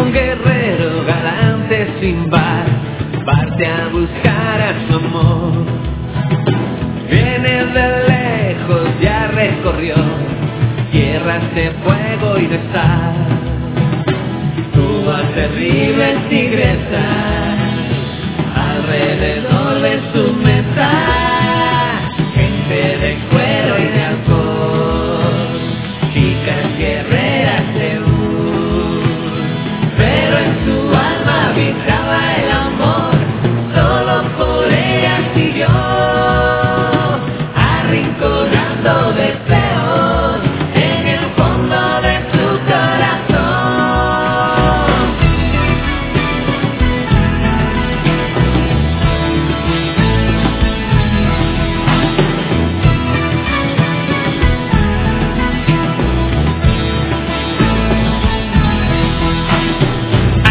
un guerrero galante sin par, parte a buscar a su amor. Viene de lejos, ya recorrió tierras de fuego y de sal. Tuvo a terribles tigresas alrededor de su mesa, gente de cuero y de alcohol, chicas guerreras de pero en su alma habitaba el amor, solo por ella siguió, arrinconando deseos en el fondo de su corazón.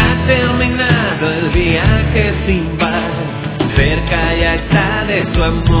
El viaje sin par, cerca ya está de su amor.